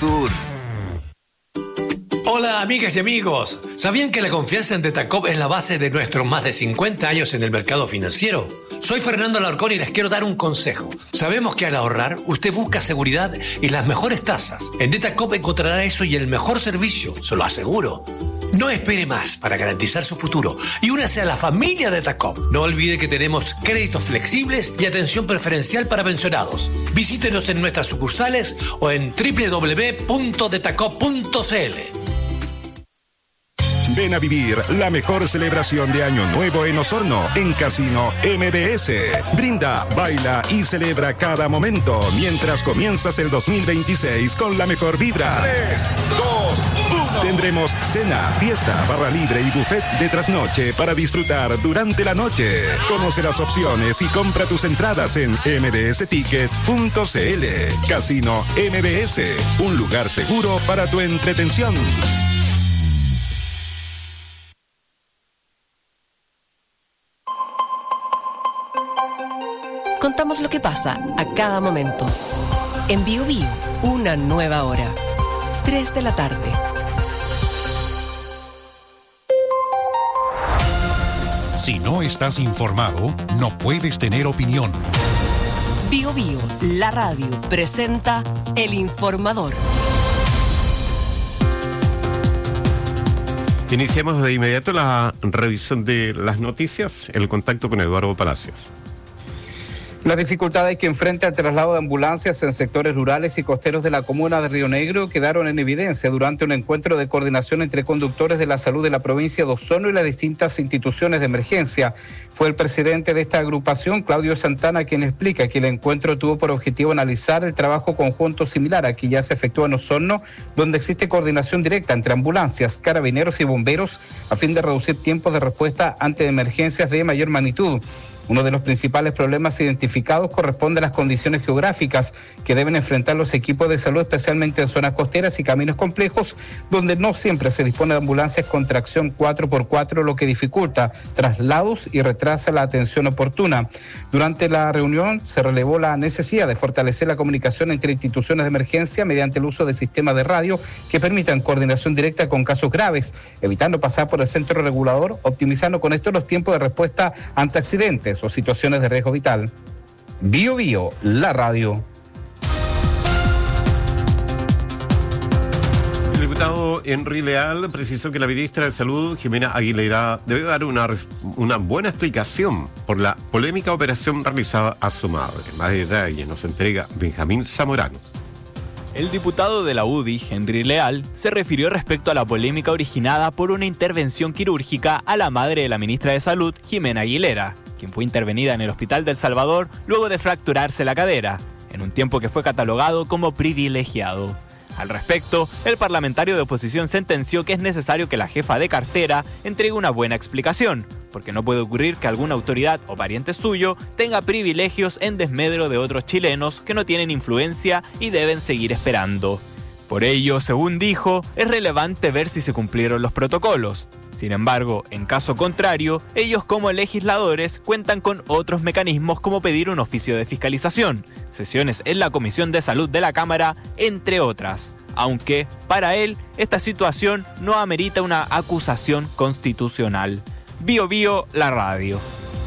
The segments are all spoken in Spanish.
Sur. Hola amigas y amigos, ¿sabían que la confianza en Detacop es la base de nuestros más de 50 años en el mercado financiero? Soy Fernando Alarcón y les quiero dar un consejo. Sabemos que al ahorrar, usted busca seguridad y las mejores tasas. En Detacop encontrará eso y el mejor servicio, se lo aseguro. No espere más para garantizar su futuro y únase a la familia Detacop. No olvide que tenemos créditos flexibles y atención preferencial para pensionados. Visítenos en nuestras sucursales o en www.detacop.cl. Ven a vivir la mejor celebración de Año Nuevo en Osorno, en Casino MBS. Brinda, baila y celebra cada momento mientras comienzas el 2026 con la mejor vibra. 3, 2, 1. Tendremos cena, fiesta, barra libre y buffet de trasnoche para disfrutar durante la noche. Conoce las opciones y compra tus entradas en mbsticket.cl. Casino MBS, un lugar seguro para tu entretención. Contamos lo que pasa a cada momento. En Bio Bio, una nueva hora. 3 de la tarde. Si no estás informado, no puedes tener opinión. Bio Bio, la radio, presenta El Informador. Iniciamos de inmediato la revisión de las noticias, el contacto con Eduardo Palacios. Las dificultades que enfrenta el traslado de ambulancias en sectores rurales y costeros de la comuna de Río Negro quedaron en evidencia durante un encuentro de coordinación entre conductores de la salud de la provincia de Osorno y las distintas instituciones de emergencia. Fue el presidente de esta agrupación, Claudio Santana, quien explica que el encuentro tuvo por objetivo analizar el trabajo conjunto similar a que ya se efectúa en Osorno, donde existe coordinación directa entre ambulancias, carabineros y bomberos a fin de reducir tiempos de respuesta ante emergencias de mayor magnitud. Uno de los principales problemas identificados corresponde a las condiciones geográficas que deben enfrentar los equipos de salud, especialmente en zonas costeras y caminos complejos, donde no siempre se dispone de ambulancias con tracción 4x4, lo que dificulta traslados y retrasa la atención oportuna. Durante la reunión se relevó la necesidad de fortalecer la comunicación entre instituciones de emergencia mediante el uso de sistemas de radio que permitan coordinación directa con casos graves, evitando pasar por el centro regulador, optimizando con esto los tiempos de respuesta ante accidentes o situaciones de riesgo vital. Bio Bio, la radio. El diputado Henry Leal precisó que la ministra de Salud, Jimena Aguilera, debe dar una buena explicación por la polémica operación realizada a su madre. Más detalles nos entrega Benjamín Zamorano. El diputado de la UDI, Henry Leal, se refirió respecto a la polémica originada por una intervención quirúrgica a la madre de la ministra de Salud, Jimena Aguilera, quien fue intervenida en el Hospital del Salvador luego de fracturarse la cadera, en un tiempo que fue catalogado como privilegiado. Al respecto, el parlamentario de oposición sentenció que es necesario que la jefa de cartera entregue una buena explicación, porque no puede ocurrir que alguna autoridad o pariente suyo tenga privilegios en desmedro de otros chilenos que no tienen influencia y deben seguir esperando. Por ello, según dijo, es relevante ver si se cumplieron los protocolos. Sin embargo, en caso contrario, ellos como legisladores cuentan con otros mecanismos como pedir un oficio de fiscalización, sesiones en la Comisión de Salud de la Cámara, entre otras. Aunque, para él, esta situación no amerita una acusación constitucional. Bio Bio, la radio.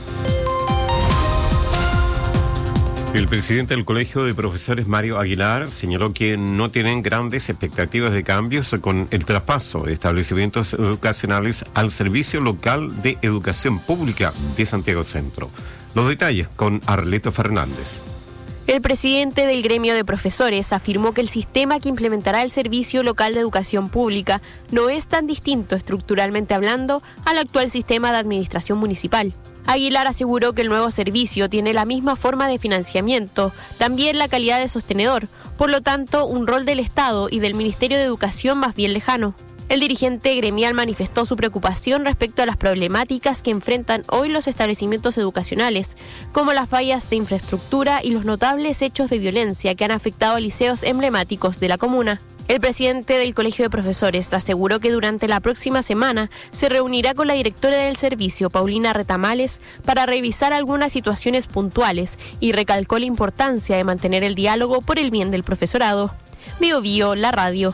El presidente del Colegio de Profesores, Mario Aguilar, señaló que no tienen grandes expectativas de cambios con el traspaso de establecimientos educacionales al Servicio Local de Educación Pública de Santiago Centro. Los detalles con Arleto Fernández. El presidente del gremio de profesores afirmó que el sistema que implementará el Servicio Local de Educación Pública no es tan distinto estructuralmente hablando al actual sistema de administración municipal. Aguilar aseguró que el nuevo servicio tiene la misma forma de financiamiento, también la calidad de sostenedor, por lo tanto un rol del Estado y del Ministerio de Educación más bien lejano. El dirigente gremial manifestó su preocupación respecto a las problemáticas que enfrentan hoy los establecimientos educacionales, como las fallas de infraestructura y los notables hechos de violencia que han afectado a liceos emblemáticos de la comuna. El presidente del Colegio de Profesores aseguró que durante la próxima semana se reunirá con la directora del servicio, Paulina Retamales, para revisar algunas situaciones puntuales y recalcó la importancia de mantener el diálogo por el bien del profesorado. Bio Bio, la radio.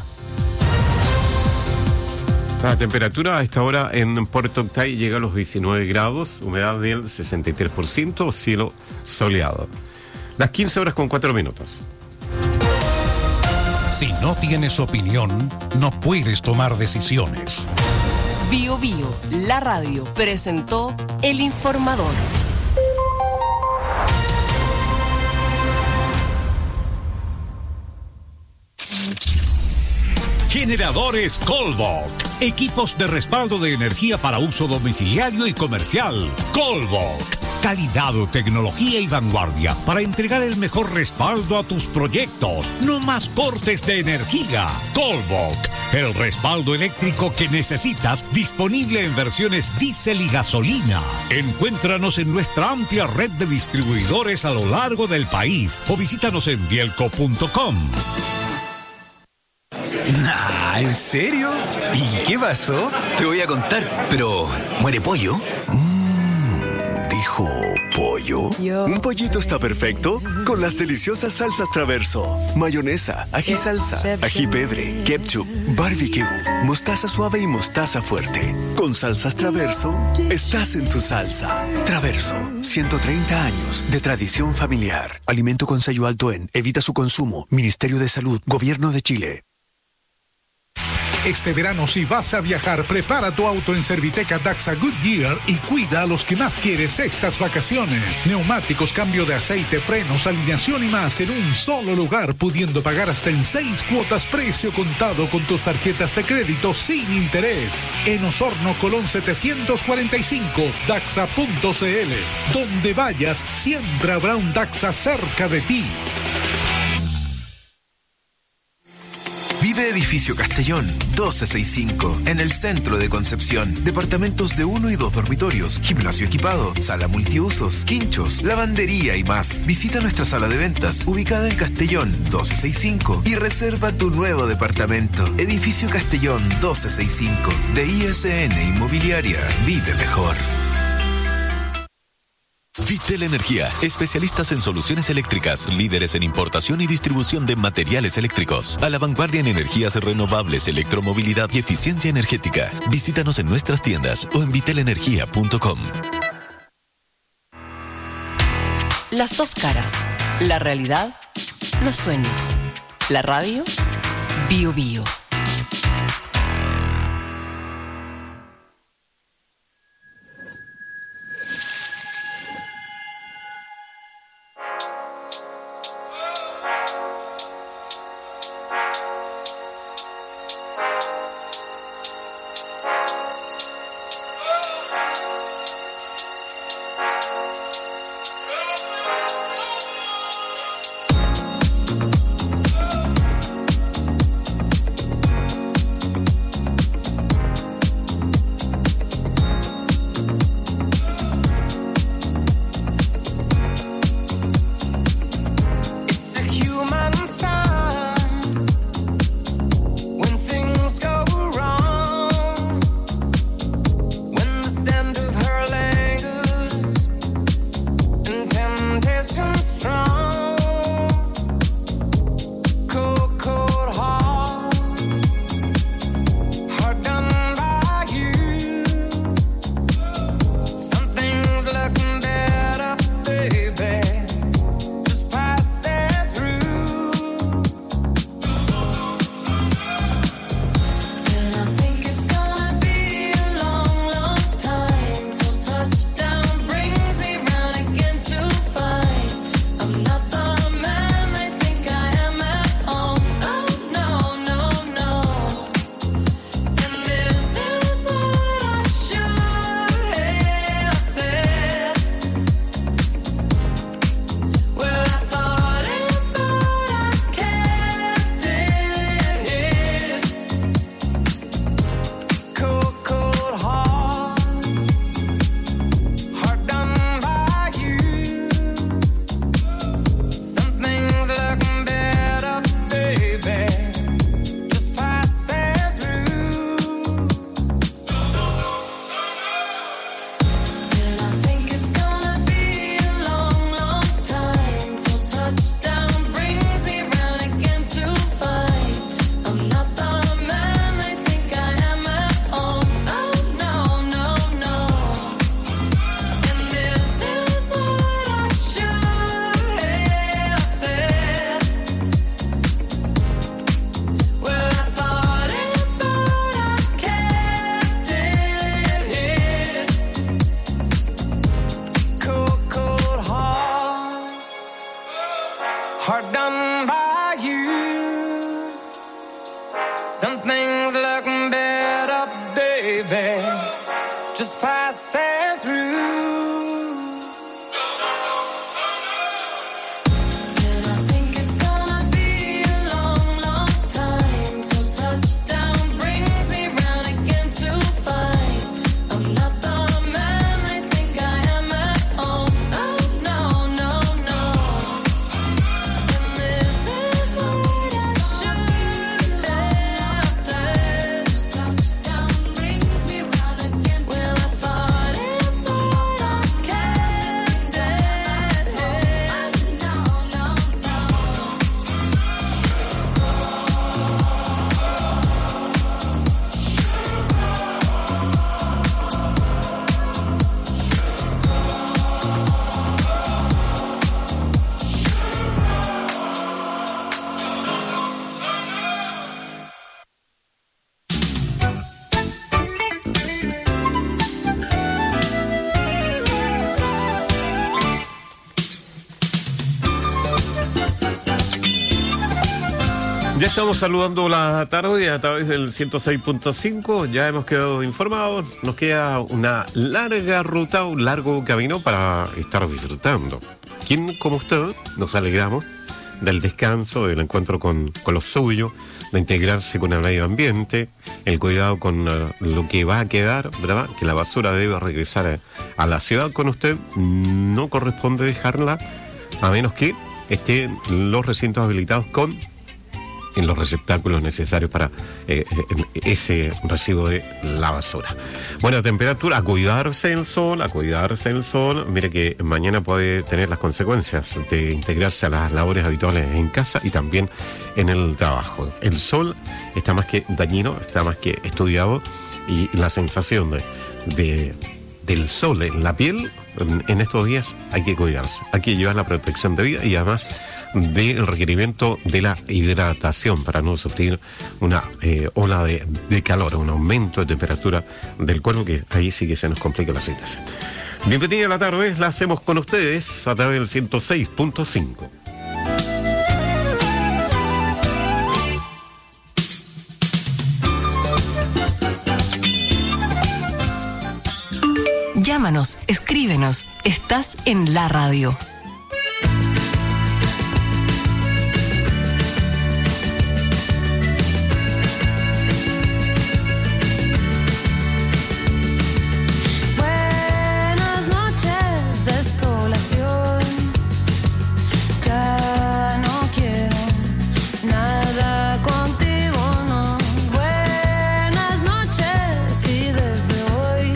La temperatura a esta hora en Puerto Octay llega a los 19 grados, humedad del 63%, cielo soleado. Las 15 horas con 4 minutos. Si no tienes opinión, no puedes tomar decisiones. Bio Bio, la radio, presentó El Informador. Generadores Colbok. Equipos de respaldo de energía para uso domiciliario y comercial. Colbok. Calidad, tecnología y vanguardia para entregar el mejor respaldo a tus proyectos. No más cortes de energía. Colbok. El respaldo eléctrico que necesitas, disponible en versiones diésel y gasolina. Encuéntranos en nuestra amplia red de distribuidores a lo largo del país o visítanos en bielco.com. Nah, ¿en serio? ¿Y qué pasó? Te voy a contar, pero ¿muere pollo? ¿Dijo pollo? Un pollito está perfecto con las deliciosas salsas Traverso. Mayonesa, ají salsa, ají pebre, ketchup, barbecue, mostaza suave y mostaza fuerte. Con salsas Traverso, estás en tu salsa. Traverso, 130 años de tradición familiar. Alimento con sello alto en, evita su consumo. Ministerio de Salud, Gobierno de Chile. Este verano, si vas a viajar, prepara tu auto en Serviteca Daxa Goodyear y cuida a los que más quieres estas vacaciones. Neumáticos, cambio de aceite, frenos, alineación y más en un solo lugar, pudiendo pagar hasta en 6 cuotas precio contado con tus tarjetas de crédito sin interés. En Osorno, Colón 745, Daxa.cl. Donde vayas, siempre habrá un Daxa cerca de ti. Vive Edificio Castellón, 1265, en el centro de Concepción. Departamentos de 1 y 2 dormitorios, gimnasio equipado, sala multiusos, quinchos, lavandería y más. Visita nuestra sala de ventas, ubicada en Castellón, 1265, y reserva tu nuevo departamento. Edificio Castellón, 1265, de ISN Inmobiliaria. Vive mejor. Vitel Energía, especialistas en soluciones eléctricas, líderes en importación y distribución de materiales eléctricos. A la vanguardia en energías renovables, electromovilidad y eficiencia energética. Visítanos en nuestras tiendas o en vitelenergia.com. Las dos caras. La realidad, los sueños. La radio, Bio Bio. Some things look better, baby, just passing through. Ya estamos saludando la tarde a través del 106.5, ya hemos quedado informados, nos queda una larga ruta, un largo camino para estar disfrutando. ¿Quién como usted nos alegramos del descanso, del encuentro con lo suyo, de integrarse con el medio ambiente, el cuidado con lo que va a quedar, ¿verdad? Que la basura debe regresar a la ciudad con usted, no corresponde dejarla a menos que estén los recintos habilitados en los receptáculos necesarios para ese residuo de la basura. Buena temperatura, a cuidarse del sol. Mire que mañana puede tener las consecuencias de integrarse a las labores habituales en casa y también en el trabajo. El sol está más que dañino, está más que estudiado, y la sensación del sol en la piel en estos días hay que cuidarse, hay que llevar la protección de vida y además del requerimiento de la hidratación para no sufrir una ola de calor, un aumento de temperatura del cuerpo, que ahí sí que se nos complica la situación. Bienvenida a la tarde, la hacemos con ustedes a través del 106.5. Llámanos, escríbenos, estás en la radio. Buenas noches, desolación. Ya no quiero nada contigo, no. Buenas noches y desde hoy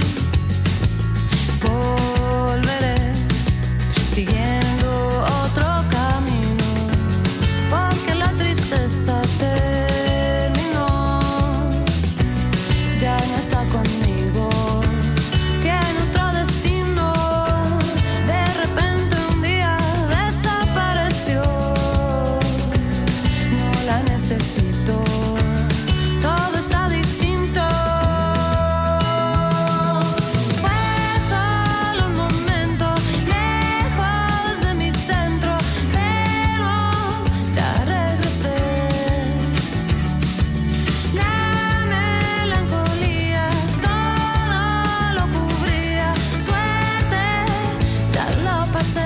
volveré siguiendo otro camino, porque la tristeza terminó, ya no está conmigo, tiene otro destino, de repente un día desapareció, no la necesito, todo está distinto. Fue solo un momento lejos de mi centro, pero ya regresé. La melancolía todo lo cubría, suerte ya lo pasé.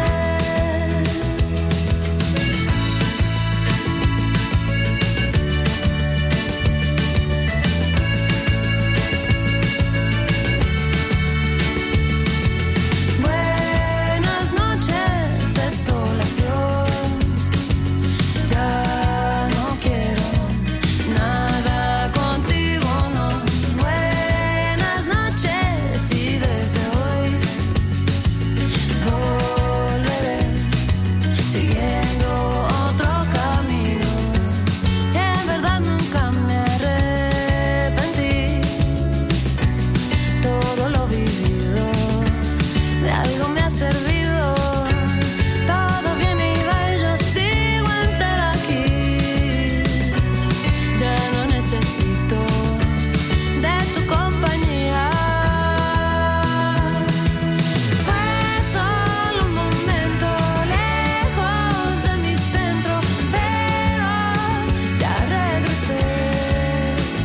Buenas noches, desolación. Ya no quiero nada contigo, no. Buenas noches y desde hoy volveré siguiendo otro camino. En verdad nunca me arrepentí, todo lo vivido de algo me ha servido. Todo viene y va y yo sigo entera aquí. Ya no necesito de tu compañía. Fue solo un momento lejos de mi centro, pero ya regresé.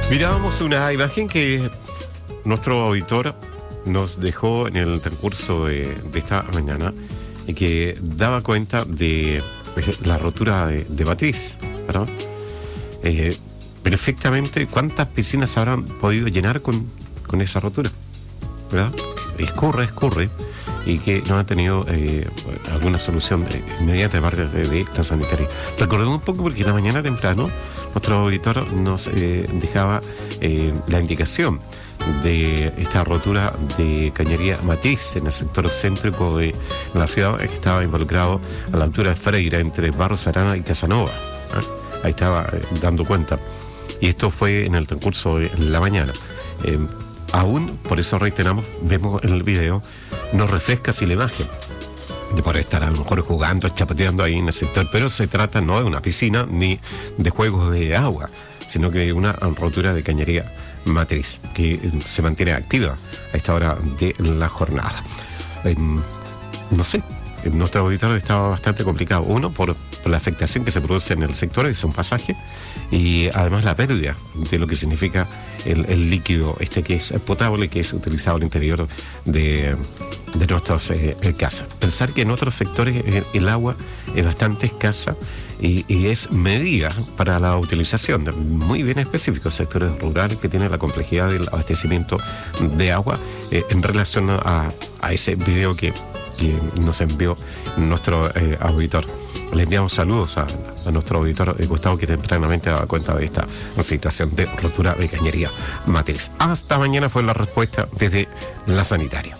Mirábamos una imagen que nuestro auditor nos dejó en el transcurso de esta mañana y que daba cuenta de la rotura de matriz, ¿verdad? Perfectamente, ¿cuántas piscinas habrán podido llenar con esa rotura? ¿Verdad? Escurre y que no han tenido alguna solución inmediata de parte de la sanitaria. Recordemos un poco porque la mañana temprano nuestro auditor nos dejaba la indicación de esta rotura de cañería matriz en el sector céntrico de la ciudad, que estaba involucrado a la altura de Freire, entre Barros Arana y Casanova. Ahí estaba dando cuenta. Y esto fue en el transcurso de la mañana. Aún, por eso reiteramos, vemos en el video, nos refresca así la imagen de poder estar a lo mejor jugando, chapoteando ahí en el sector, pero se trata no de una piscina ni de juegos de agua, sino que de una rotura de cañería matriz que se mantiene activa a esta hora de la jornada. No sé, nuestro auditorio estaba bastante complicado. Uno, por la afectación que se produce en el sector, es un pasaje, y además la pérdida de lo que significa el líquido que es potable, que es utilizado al interior de nuestras casas. Pensar que en otros sectores el agua es bastante escasa y es medida para la utilización de muy bien específicos sectores rurales que tienen la complejidad del abastecimiento de agua, en relación a ese video que nos envió nuestro auditor. Le enviamos saludos a nuestro auditor Gustavo, que tempranamente daba cuenta de esta situación de rotura de cañería matriz. Hasta mañana fue la respuesta desde la sanitaria.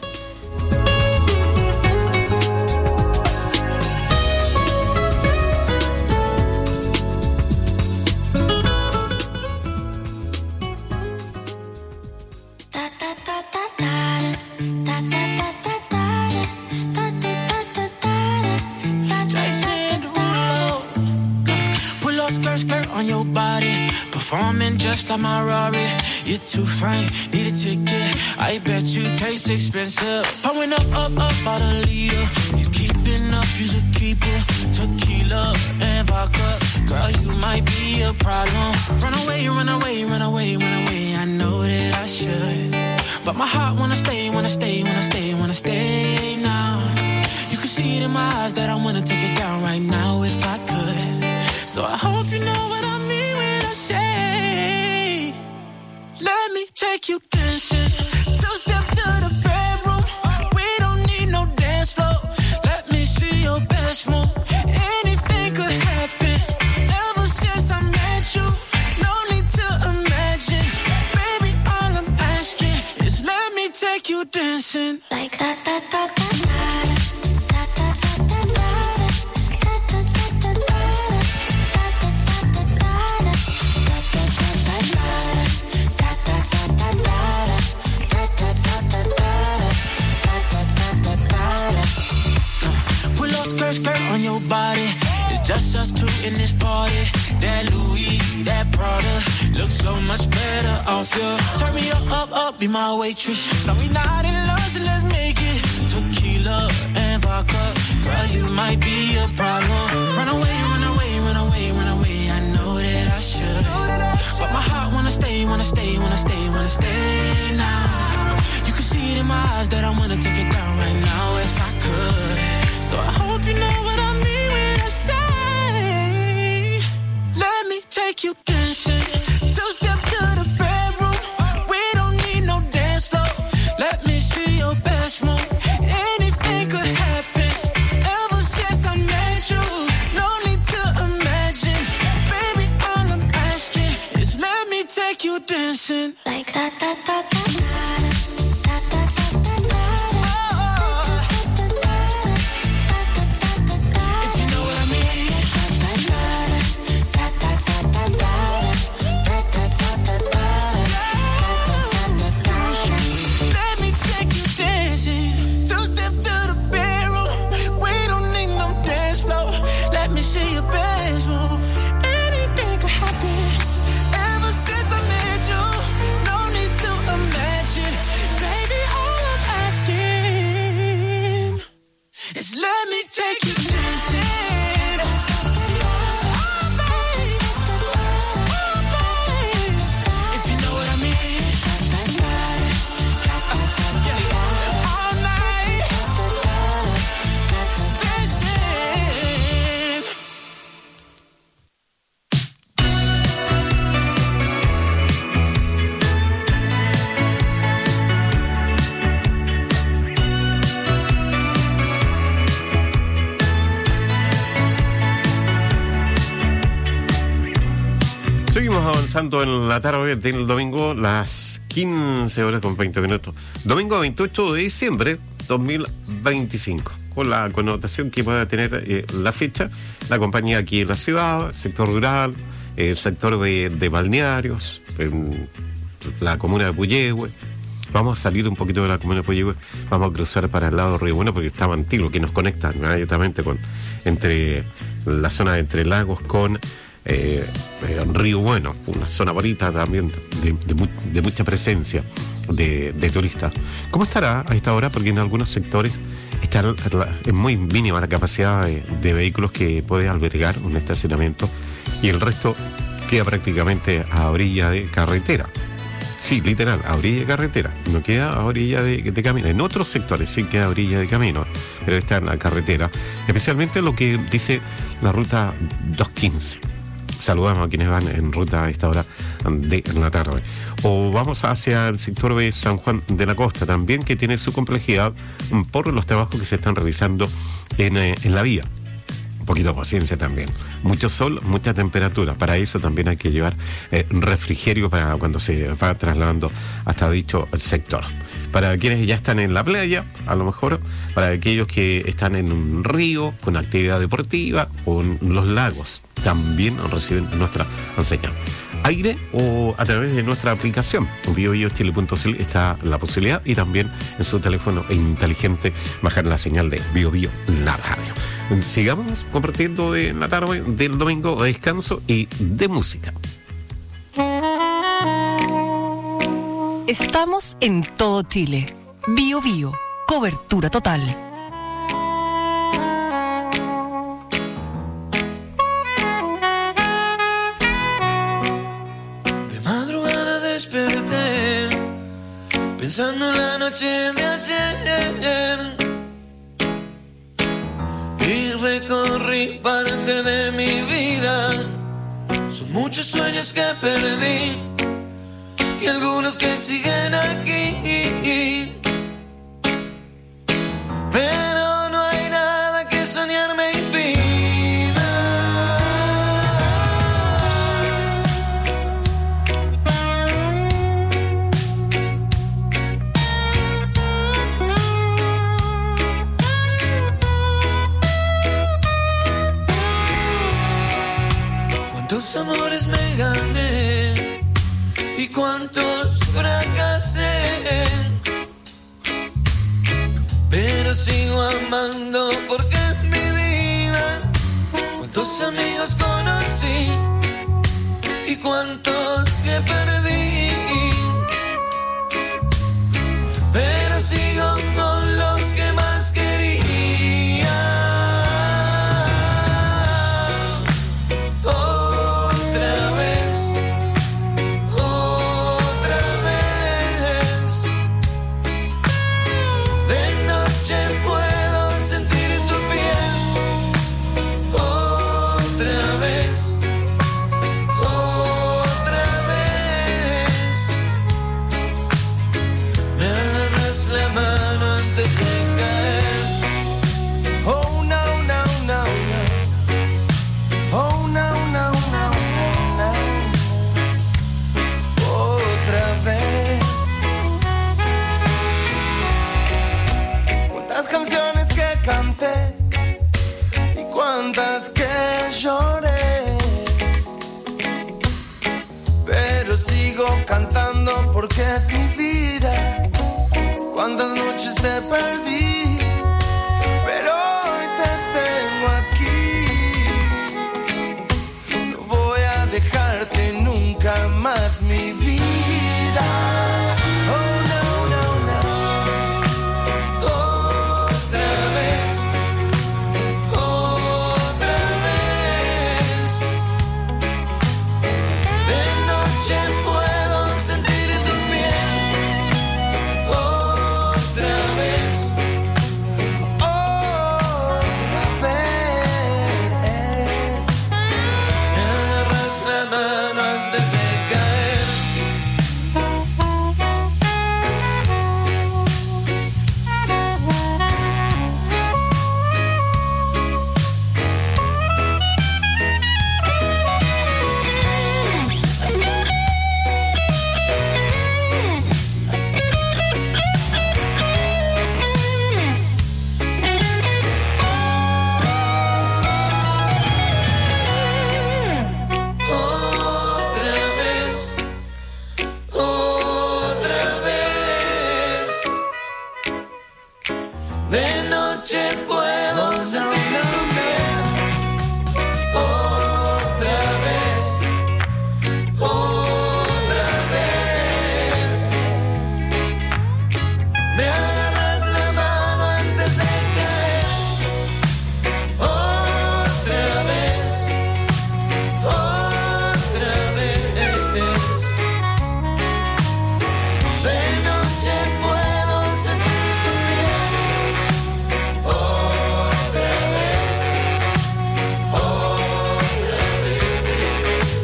Performing just like my Rari. You're too fine, need a ticket. I bet you taste expensive. Pouring up about a liter. If you keeping up, you should keep it. Tequila and vodka. Girl, you might be a problem. Run away, run away, run away, run away. I know that I should, but my heart wanna stay, wanna stay, wanna stay, wanna stay now. You can see it in my eyes that I wanna take it down right now if I could. So I hope you know what I mean when I say, let me take you dancing. Two-step to the bedroom. We don't need no dance floor. Let me see your best move. Anything could happen. Ever since I met you, no need to imagine. Baby, all I'm asking is let me take you dancing. Like that, that, that, that, that. Skirt on your body, it's just us two in this party. That Louis, that Prada, looks so much better off you. Turn me up, be my waitress. No, we not in love, so let's make it. Tequila and vodka, girl, you might be a problem. Run away, run away, run away, run away. I know that I should, but my heart wanna stay, wanna stay, wanna stay, wanna stay now. You can see it in my eyes that I wanna take it down right now if I could. So I hope you know what I mean when I say, let me take you dancing. Two-step to the bedroom. We don't need no dance floor. Let me see your best move. Anything could happen. Ever since I met you, no need to imagine. Baby, all I'm asking is let me take you dancing. Like that, that, that, that, that. avanzando en la tarde del domingo, las 15 horas con 20 minutos. Domingo 28 de diciembre 2025. Con la connotación que pueda tener la fecha, la compañía aquí en la ciudad, sector rural, el sector de balnearios, en la comuna de Puyehue. Vamos a salir un poquito de la comuna de Puyehue, vamos a cruzar para el lado de Río Bueno, porque está Mantilo, que nos conecta inmediatamente entre la zona de Entre Lagos con Río Bueno, una zona bonita también de mucha presencia de turistas. ¿Cómo estará a esta hora? Porque en algunos sectores es muy mínima la capacidad de vehículos que puede albergar un estacionamiento, y el resto queda prácticamente a orilla de carretera. Sí, literal, a orilla de carretera, no queda a orilla de camino. En otros sectores sí queda a orilla de camino, pero está en la carretera, especialmente lo que dice la ruta 215. Saludamos a quienes van en ruta a esta hora de la tarde. O vamos hacia el sector de San Juan de la Costa también, que tiene su complejidad por los trabajos que se están realizando en la vía. Un poquito de paciencia también. Mucho sol, mucha temperatura. Para eso también hay que llevar refrigerio para cuando se va trasladando hasta dicho sector. Para quienes ya están en la playa, a lo mejor, para aquellos que están en un río con actividad deportiva o en los lagos, también reciben nuestra señal. Aire o a través de nuestra aplicación biobiochile.cl está la posibilidad, y también en su teléfono inteligente bajar la señal de BioBio, la radio. Sigamos compartiendo de la tarde del domingo de descanso y de música. Estamos en todo Chile. BioBio, cobertura total. Pensando en la noche de ayer, y recorrí parte de mi vida. Son muchos sueños que perdí y algunos que siguen aquí, pero no hay nada que soñar me impida. ¿Cuántos amores me gané y cuántos fracasé? Pero sigo amando porque es mi vida. ¿Cuántos amigos conocí y cuántos que perdí? Pero sigo con los que más quería. Y cuántas que lloré, pero sigo cantando porque es mi vida. Cuántas noches te perdí, pero hoy te tengo aquí. No voy a dejarte nunca más, mi vida. Puedo sentir tu piel De noche puedo sentir tu piel. Otra vez. Otra vez. Me agarras la mano antes de caer. Otra vez. Otra vez. De noche puedo sentir tu piel. Otra vez. Otra vez.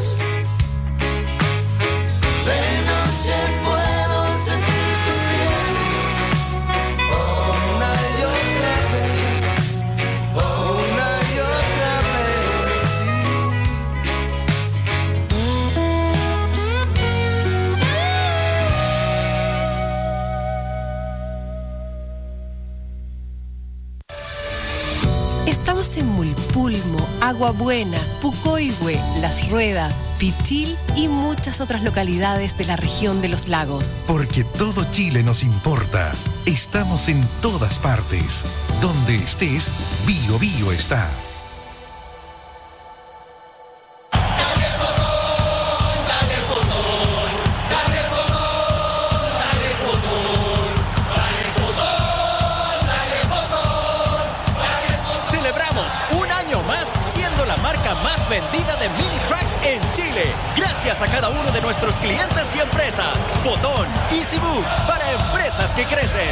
De noche puedo sentir tu piel. Una y otra vez. Una y otra vez. Estamos en Mulpulmo, Agua Buena, Pucoihue, Las Ruedas, Pichil y muchas otras localidades de la región de los lagos. Porque todo Chile nos importa. Estamos en todas partes. Donde estés, Bio Bio está. Celebramos un año más siendo la marca más vendida de mini track en Chile. Gracias a cada uno de nuestros clientes y empresas. Fotón, EasyBook, para empresas que crecen.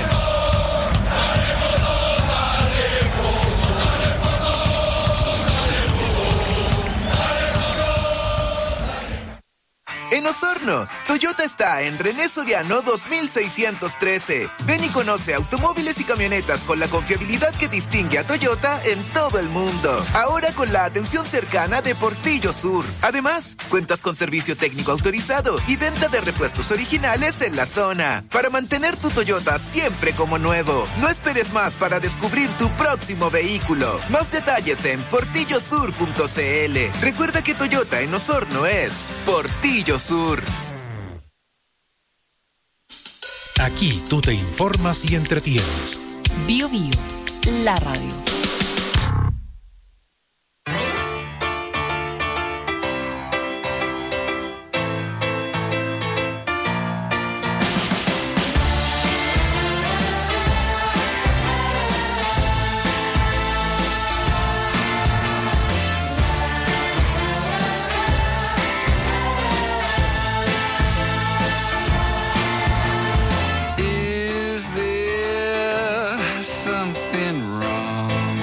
En Osorno, Toyota está en René Soriano 2613. Ven y conoce automóviles y camionetas con la confiabilidad que distingue a Toyota en todo el mundo. Ahora con la atención cercana de Portillo Sur. Además, cuentas con servicio técnico autorizado y venta de repuestos originales en la zona. Para mantener tu Toyota siempre como nuevo. No esperes más para descubrir tu próximo vehículo. Más detalles en portillosur.cl. Recuerda que Toyota en Osorno es Portillo Sur. Aquí tú te informas y entretienes. Bio Bio, la radio. Is there something wrong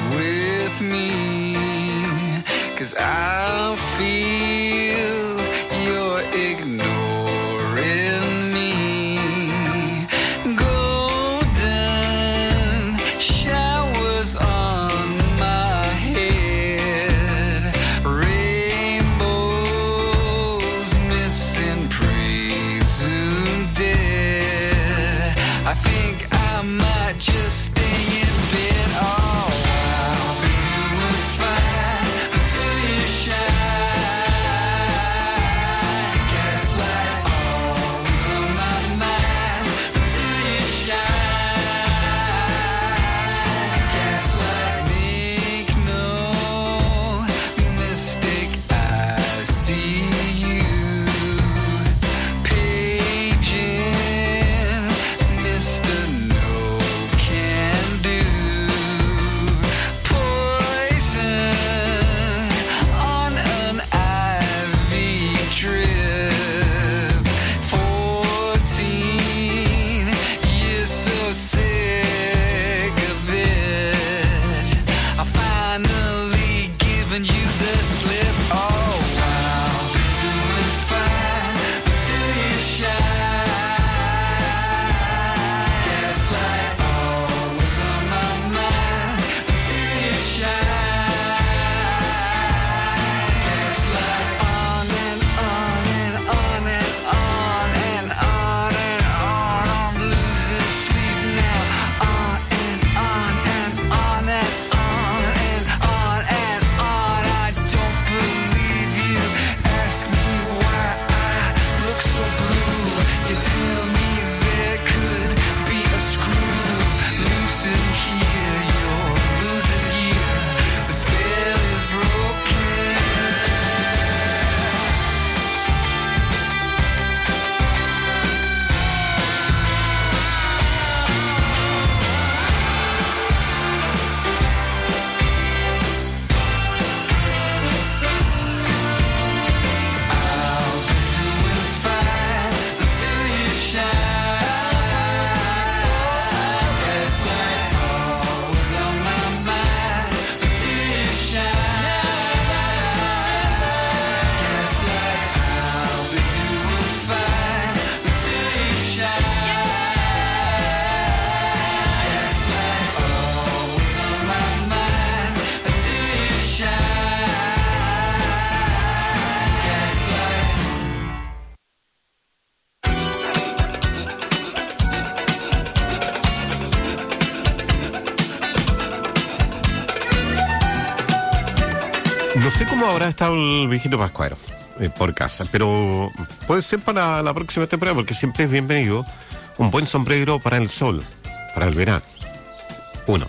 No sé cómo habrá estado el viejito pascuero por casa, pero puede ser para la próxima temporada, porque siempre es bienvenido un buen sombrero para el sol, para el verano. 1.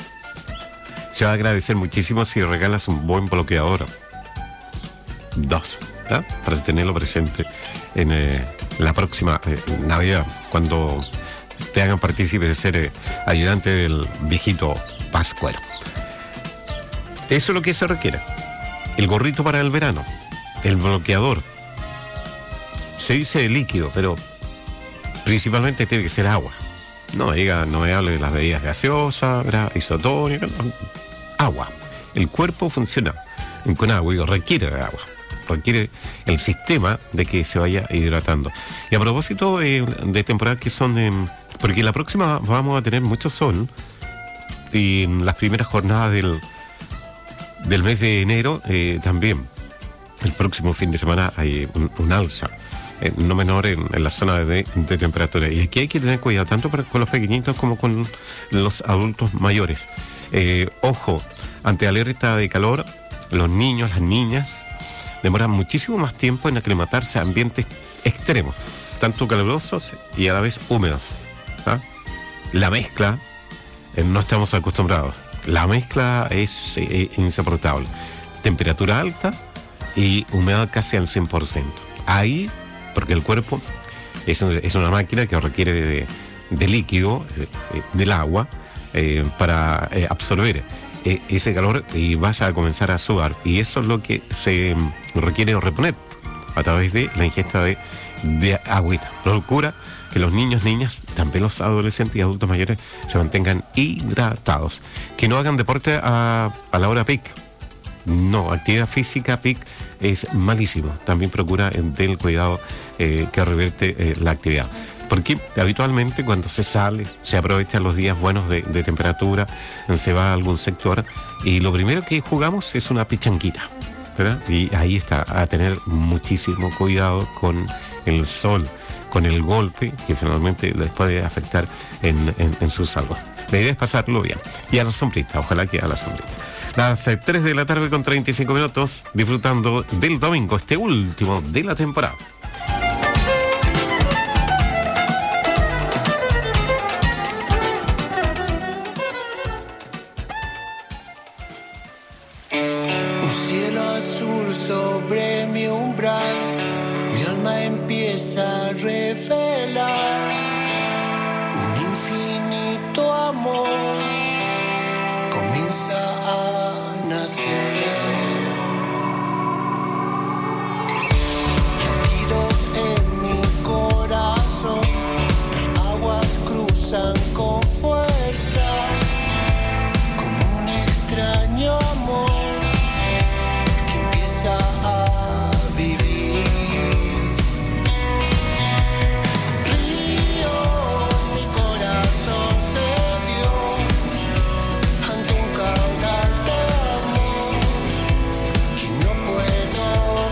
Se va a agradecer muchísimo si regalas un buen bloqueador. 2. ¿verdad? Para tenerlo presente en la próxima Navidad, cuando te hagan partícipe de ser ayudante del viejito pascuero. Eso es lo que se requiere. El gorrito para el verano, el bloqueador. Se dice líquido, pero principalmente tiene que ser agua. No me hable de las bebidas gaseosas, isotónicas, no. Agua. El cuerpo funciona con agua y requiere de agua. Requiere el sistema de que se vaya hidratando. Y a propósito de temporada que son... porque la próxima vamos a tener mucho sol, y en las primeras jornadas del mes de enero también. El próximo fin de semana hay un alza, no menor en la zona de temperatura. Y aquí hay que tener cuidado, tanto con los pequeñitos como con los adultos mayores. Ojo, ante alerta de calor, los niños, las niñas, demoran muchísimo más tiempo en aclimatarse a ambientes extremos, tanto calurosos y a la vez húmedos. ¿Ah? La mezcla, no estamos acostumbrados. La mezcla es insoportable. Temperatura alta y humedad casi al 100%. Ahí, porque el cuerpo es una máquina que requiere de líquido, del agua, para absorber ese calor, y vas a comenzar a sudar. Y eso es lo que se requiere reponer a través de la ingesta de agüita. Procura que los niños, niñas, también los adolescentes y adultos mayores se mantengan hidratados. Que no hagan deporte a la hora peak. No, actividad física peak es malísimo. También procura del cuidado que revierte la actividad. Porque habitualmente cuando se sale, se aprovechan los días buenos de temperatura, se va a algún sector y lo primero que jugamos es una pichanquita, ¿verdad? Y ahí está, a tener muchísimo cuidado con el sol, con el golpe que finalmente les puede afectar en su salud. La idea es pasarlo bien. Y a la sombrita, ojalá que a la sombrita. Las 3 de la tarde con 35 minutos, disfrutando del domingo, este último de la temporada. Un cielo azul sobre mi umbral, mi alma empieza a revelar un infinito amor, comienza a nacer. Latidos en mi corazón, las aguas cruzan con fuerza, como un extraño amor que empieza a vivir. Ríos, mi corazón se dio ante un caudal de amor que no puedo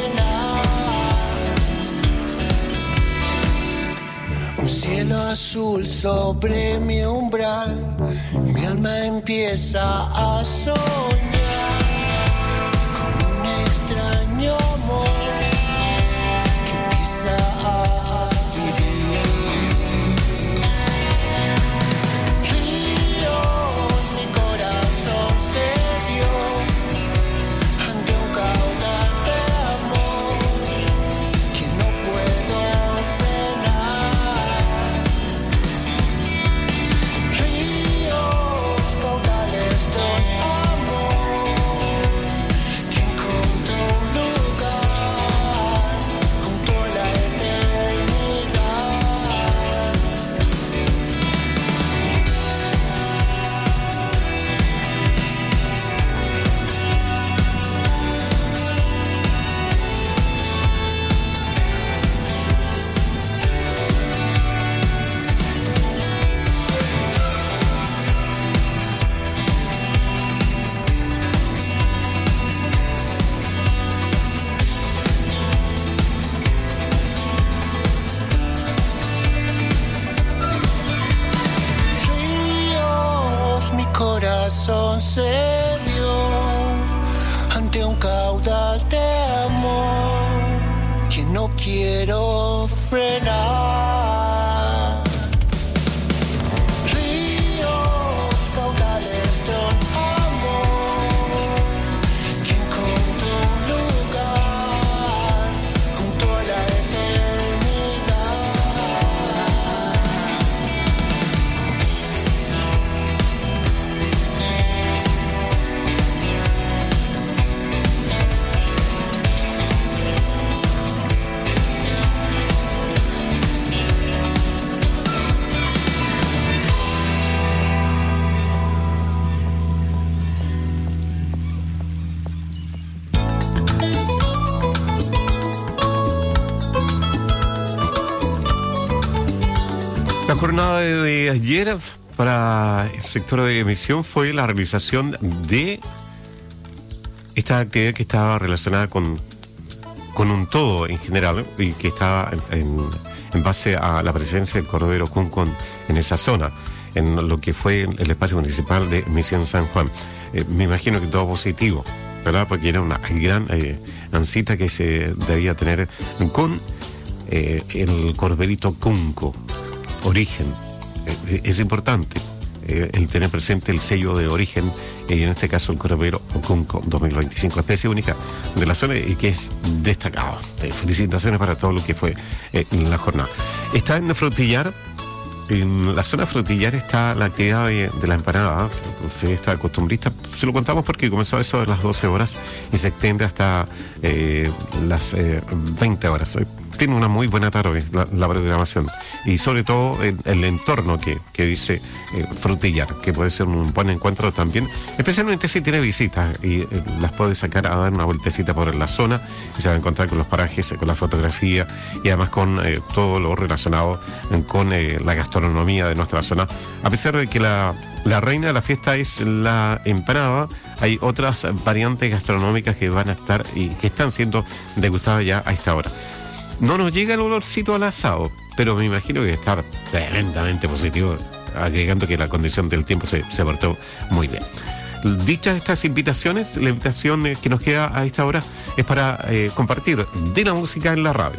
frenar. Un cielo azul sobre mi umbral, mi alma empieza a soñar con un extraño amor que empieza a vivir. Ríos, mi corazón se dio ante un caudal de amor que no puedo frenar. Ríos, caudales de amor La jornada de ayer para el sector de emisión fue la realización de esta actividad que estaba relacionada con un todo en general y que estaba en base a la presencia del Cordero Cunco en esa zona, en lo que fue el espacio municipal de Misión San Juan. Me imagino que todo positivo, ¿verdad? Porque era una gran ancita que se debía tener con el Corderito Cunco, origen. Es importante el tener presente el sello de origen, y en este caso el Cordero Cunco 2025, especie única de la zona y que es destacado. Felicitaciones para todo lo que fue la jornada. Está en Frutillar. En la zona Frutillar está la actividad de la empanada, fiesta costumbrista. Se lo contamos porque comenzó a eso de las 12 horas y se extiende hasta las 20 horas. Tiene una muy buena tarde la programación y sobre todo el entorno que dice Frutillar, que puede ser un buen encuentro también, especialmente si tiene visitas y las puede sacar a dar una vueltecita por la zona y se va a encontrar con los parajes, con la fotografía y además con todo lo relacionado con la gastronomía de nuestra zona. A pesar de que la reina de la fiesta es la empanada, hay otras variantes gastronómicas que van a estar y que están siendo degustadas ya a esta hora. No nos llega el olorcito al asado, pero me imagino que estar tremendamente positivo, agregando que la condición del tiempo se portó muy bien. Dichas estas invitaciones, la invitación que nos queda a esta hora es para compartir de la música en la radio.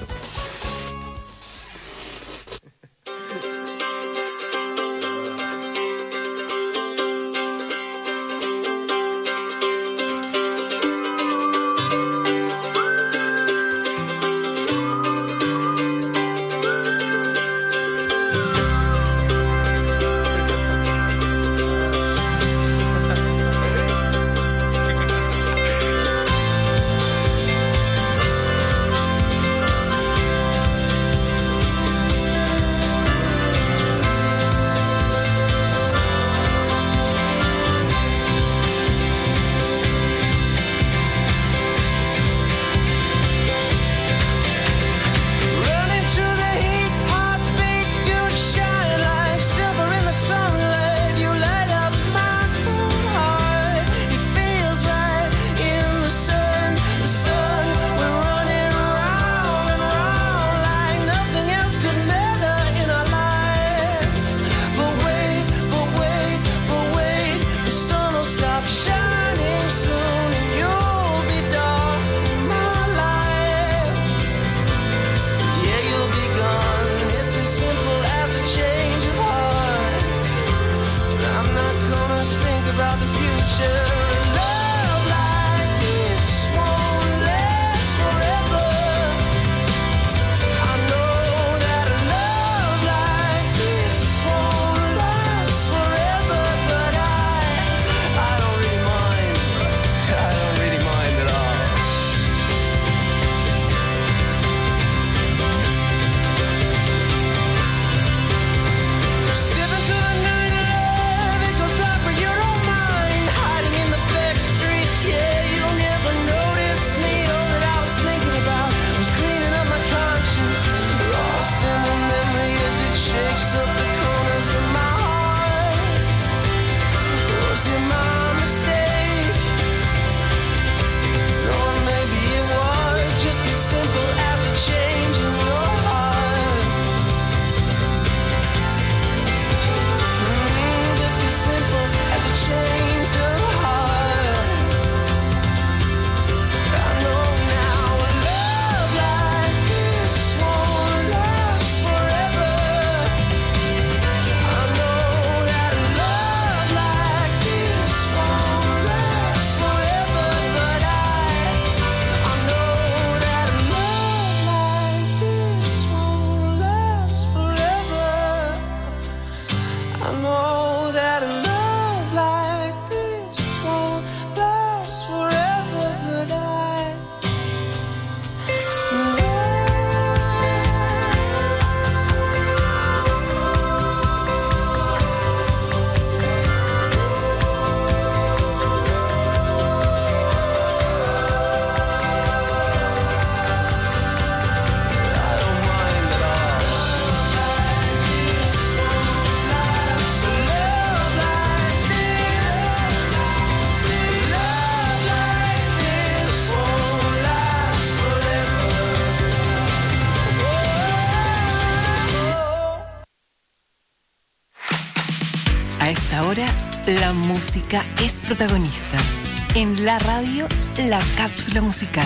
esta hora, la música es protagonista. En la radio, la cápsula musical.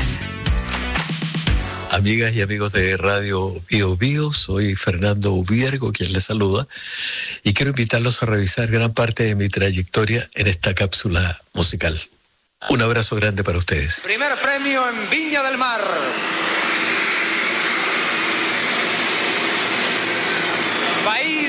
Amigas y amigos de Radio Bio Bio, soy Fernando Ubiergo, quien les saluda, y quiero invitarlos a revisar gran parte de mi trayectoria en esta cápsula musical. Un abrazo grande para ustedes. Primer premio en Viña del Mar. País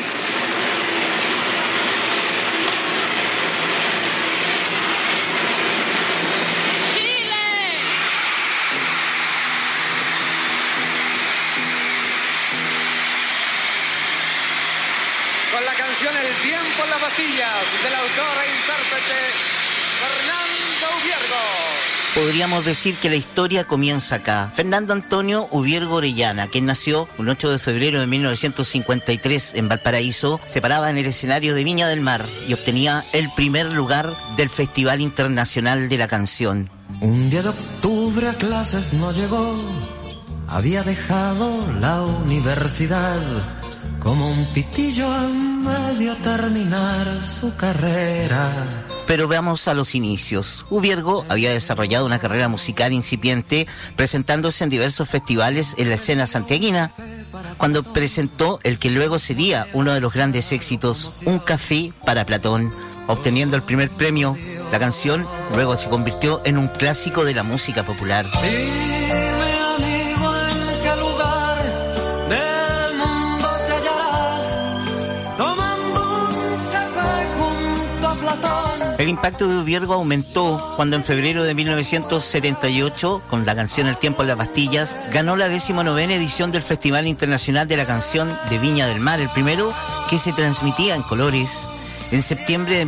con la canción El tiempo en las pastillas del autor e intérprete Fernando Ubiergo. Podríamos decir que la historia comienza acá. Fernando Antonio Ubiergo Orellana, quien nació un 8 de febrero de 1953 en Valparaíso, se paraba en el escenario de Viña del Mar y obtenía el primer lugar del Festival Internacional de la Canción. Un día de octubre a clases no llegó, había dejado la universidad, como un pitillo a medio terminar su carrera. Pero veamos a los inicios. Ubiergo había desarrollado una carrera musical incipiente, presentándose en diversos festivales en la escena santiaguina, cuando presentó el que luego sería uno de los grandes éxitos, Un café para Platón, obteniendo el primer premio. La canción luego se convirtió en un clásico de la música popular. El impacto de Ubiergo aumentó cuando en febrero de 1978, con la canción El tiempo en las pastillas, ganó la 19ª edición del Festival Internacional de la Canción de Viña del Mar, el primero que se transmitía en colores. En septiembre de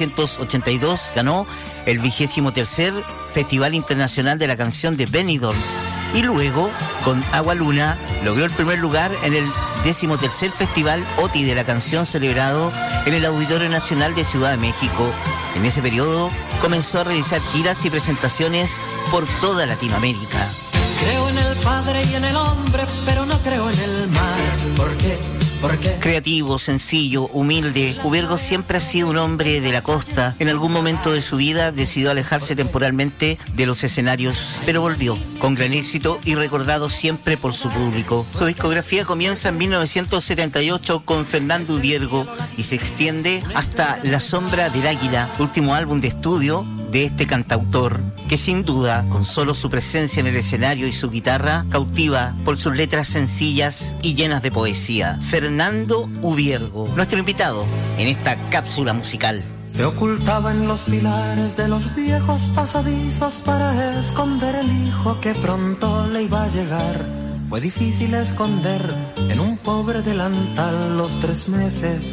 1982 ganó el 23º Festival Internacional de la Canción de Benidorm y luego, con Agua Luna, logró el primer lugar en el 13º Festival OTI de la Canción celebrado en el Auditorio Nacional de Ciudad de México. En ese periodo comenzó a realizar giras y presentaciones por toda Latinoamérica. Creo en el Padre y en el hombre, pero no creo en el mar. ¿Por qué? Creativo, sencillo, humilde, Ubiergo siempre ha sido un hombre de la costa. En algún momento de su vida decidió alejarse temporalmente de los escenarios, pero volvió con gran éxito y recordado siempre por su público. Su discografía comienza en 1978 con Fernando Ubiergo y se extiende hasta La sombra del águila, último álbum de estudio de este cantautor, que sin duda, con solo su presencia en el escenario y su guitarra, cautiva por sus letras sencillas y llenas de poesía. Fernando Ubiergo, nuestro invitado en esta cápsula musical. Se ocultaba en los pilares de los viejos pasadizos para esconder el hijo que pronto le iba a llegar. Fue difícil esconder en un pobre delantal los 3 meses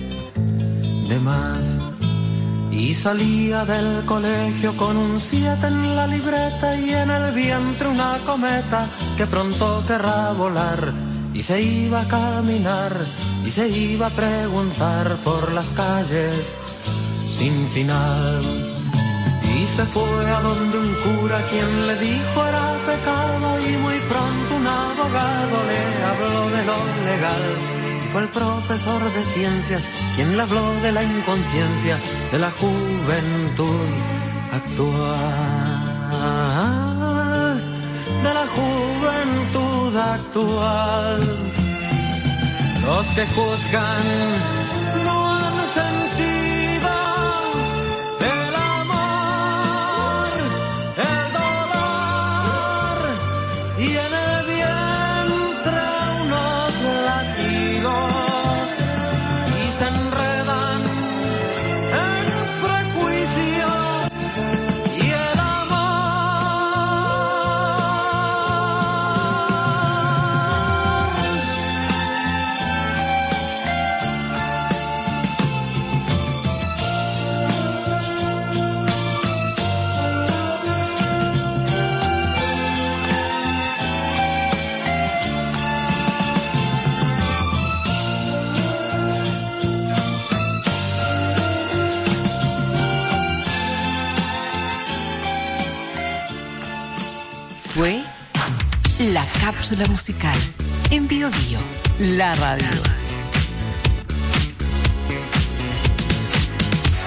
de más. Y salía del colegio con un 7 en la libreta y en el vientre una cometa que pronto querrá volar. Y se iba a caminar y se iba a preguntar por las calles sin final. Y se fue a donde un cura quien le dijo era pecado y muy pronto un abogado le habló de lo legal. Fue el profesor de ciencias quien le habló de la inconsciencia de la juventud actual, de la juventud actual. Los que juzgan no han sentido el amor, el dolor y en el vientre unos latidos. Fue la cápsula musical en Bio Bio, la radio.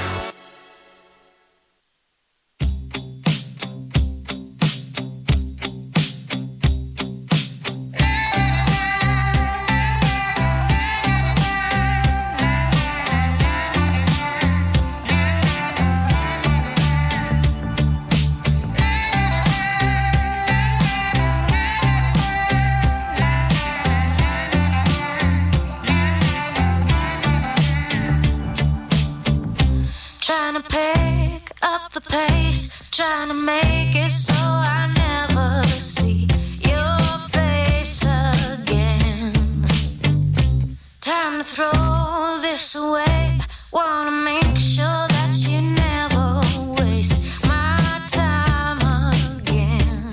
pace, trying to make it so I never see your face again. Time to throw this away. Wanna make sure that you never waste my time again.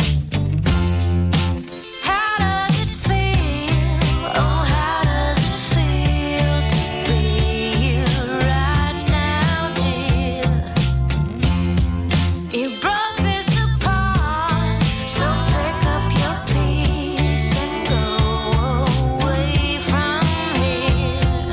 How does it feel? Oh, how does it feel to be you right now, dear? You broke this apart, so pick up your piece and go away from here.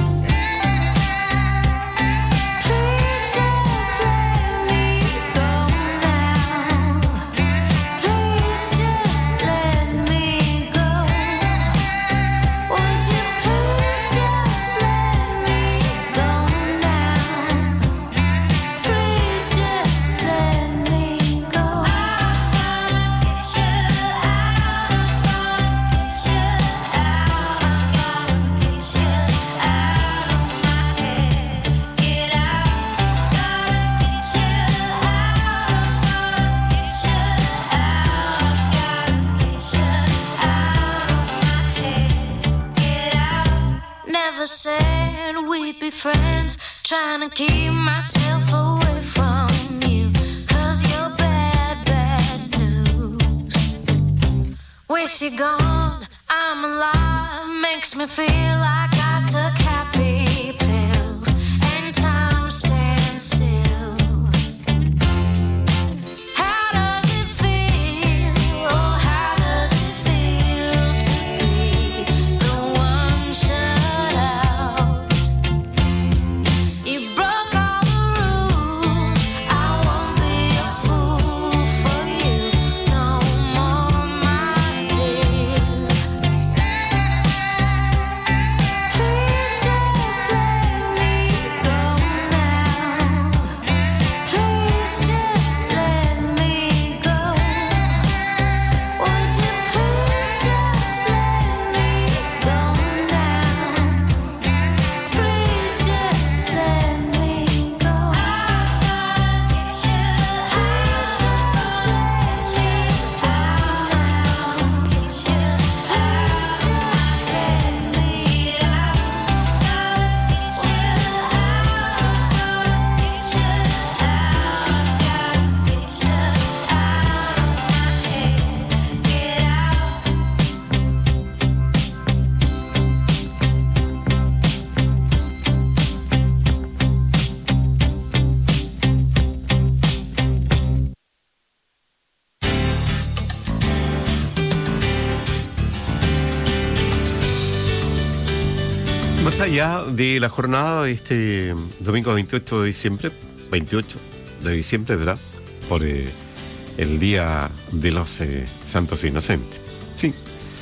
Please just let me go now. Please just let me go. Would you please just let me go now? Please just let me go. I'm gonna get you out. I'm gonna get you out. I'm gonna get you out of my head. Get out. Gonna get you out. I'm gonna get you out. Gotta get you out of my head. Get out. Never said we'd be friends. Trying to keep myself away from you. 'Cause you're bad, bad news. With you gone, I'm alive. Makes me feel like I took happy pills. And time stands still. How does it feel? Oh, how does it feel to be the one shut out? You broke all the rules. I won't be a fool for you no more, my dear. Please just let me go now. Please just let me go. Would you please just let me go now? Please just let me go. I'm gonna get you out. Please just let me go now. Get you out. Please just let me out. Gotta get you out. Gonna get you out. Gotta get you out of my head. Get out. Más allá de la jornada de este domingo 28 de diciembre, 28 de diciembre, ¿verdad? Por el Día de los Santos Inocentes. Sí.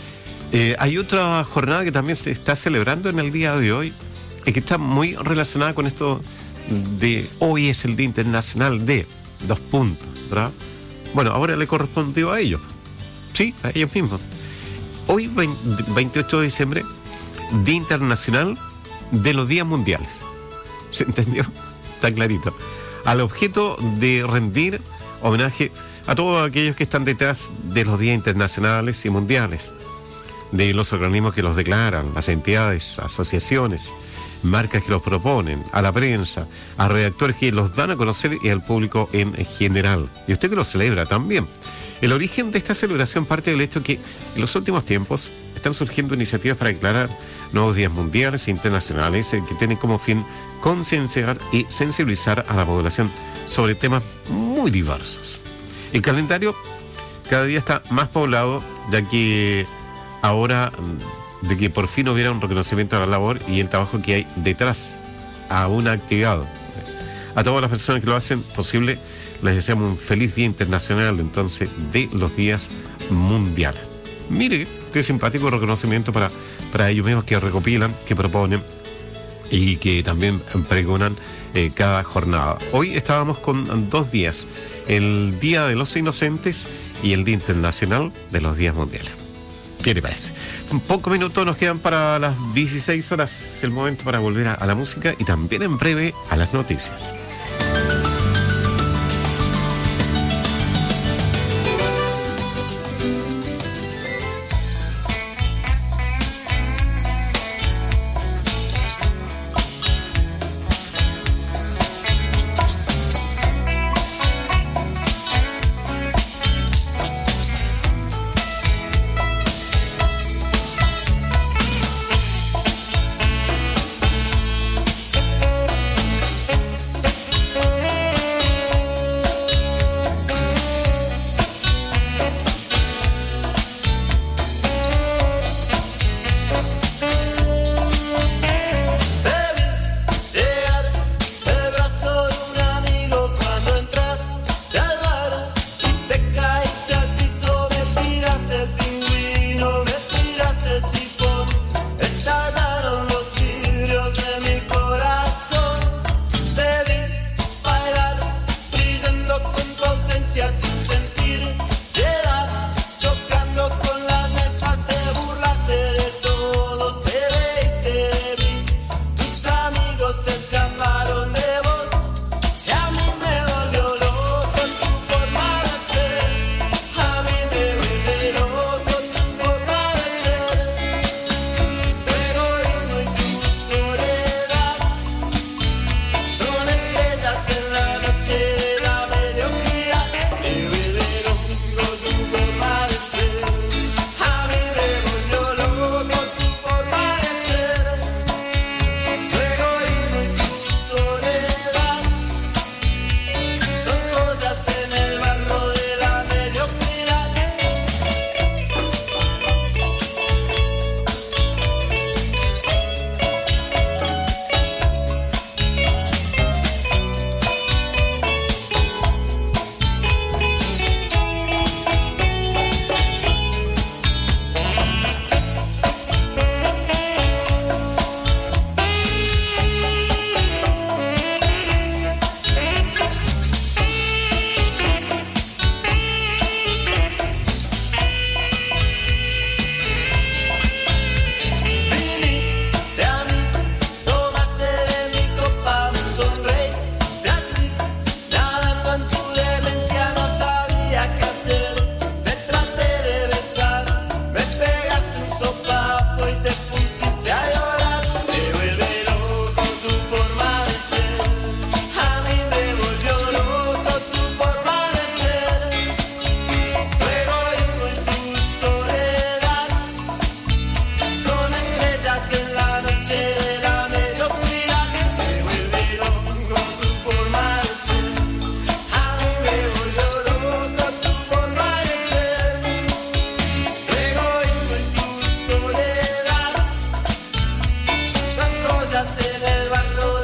Hay otra jornada que también se está celebrando en el día de hoy y que está muy relacionada con esto de hoy es el Día Internacional de dos puntos, ¿verdad? Bueno, ahora le correspondió a ellos. Sí, a ellos mismos. Hoy, 28 de diciembre, Día Internacional de los Días Mundiales. ¿Se entendió? Está clarito. Al objeto de rendir homenaje a todos aquellos que están detrás de los días internacionales y mundiales, de los organismos que los declaran, las entidades, asociaciones, marcas que los proponen, a la prensa, a redactores que los dan a conocer y al público en general. Y usted que lo celebra también. El origen de esta celebración parte del hecho que en los últimos tiempos están surgiendo iniciativas para declarar nuevos días mundiales e internacionales que tienen como fin concienciar y sensibilizar a la población sobre temas muy diversos. El calendario cada día está más poblado, ya que ahora de que por fin hubiera un reconocimiento a la labor y el trabajo que hay detrás a una actividad. A todas las personas que lo hacen posible, les deseamos un feliz Día Internacional, entonces, de los días mundiales. Mire, qué simpático reconocimiento para ellos mismos que recopilan, que proponen y que también pregonan cada jornada. Hoy estábamos con 2 días, el Día de los Inocentes y el Día Internacional de los Días Mundiales. ¿Qué le parece? Un poco minutos nos quedan para las 16 horas. Es el momento para volver a la música y también en breve a las noticias. ausencia sin sentir piedad, chocando con las mesas, te burlaste de todos, te reíste de mí, tus amigos se escaparon de vos, y a mí me volvió loco tu forma de ser, a mí me vuelve loco tu forma de ser, tu egoísmo y tu soledad, son estrellas en la noche de la mediocridad, me vuelve loco tu forma de ser, a mí me volvió loco tu forma de ser, tu egoísmo y tu soledad, son joyas en el barro de la mediocridad. Viniste a mí, tomaste de mi copa, me sonreíste así, nadando en tu demencia, no sabía qué hacer, te traté de besar, me pegaste un sopapo y te pusiste a llorar, me vuelve loco tu forma de ser, a mí me volvió loco tu forma de ser, tu egoísmo y tu soledad, son estrellas en la noche de la mediocridad, me vuelve loco tu forma de ser, a mí me volvió loco tu forma de ser, tu egoísmo y tu soledad, son cosas en el barro